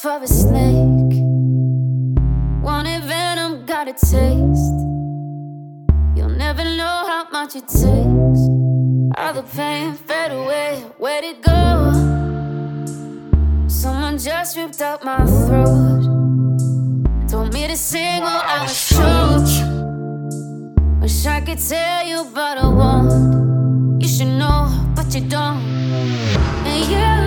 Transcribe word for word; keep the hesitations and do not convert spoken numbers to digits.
for a snake. Wanted venom, got a taste. You'll never know how much it takes. All the pain fade away, where'd it go? Someone just ripped out my throat. Told me to sing while I was choked. Wish I could tell you, but I won't. You should know, but you don't. And yeah,